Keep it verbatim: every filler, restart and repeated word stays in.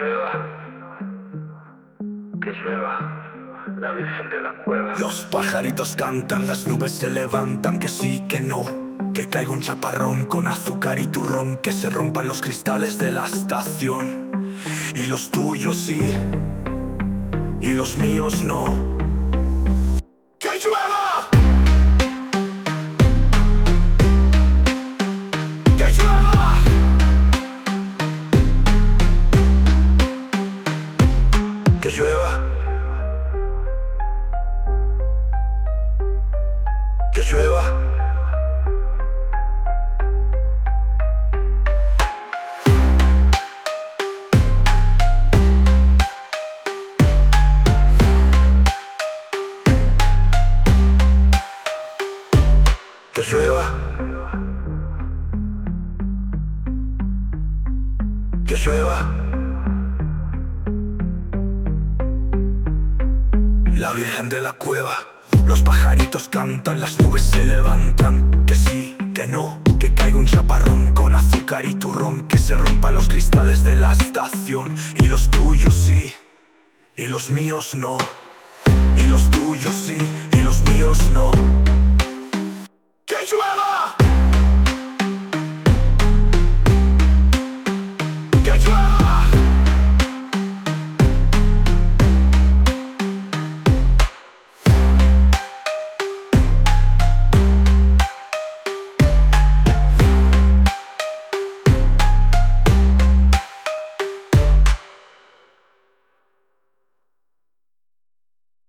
llueva, que llueva, la Virgen de la Cueva. Los pajaritos cantan, las nubes se levantan, que sí, que no, que caiga un chaparrón con azúcar y turrón, que se rompan los cristales de la estación. Y los tuyos sí, y los míos no. ¡Que llueva! ¡Que llueva! ¡Que llueva! ¡Que llueva! Que llueva, que llueva. La Virgen de la Cueva. Los pajaritos cantan, las nubes se levantan, que sí, que no, que caiga un chaparrón con azúcar y turrón, que se rompan los cristales de la estación. Y los tuyos sí, y los míos no. Y los tuyos sí, y los míos no.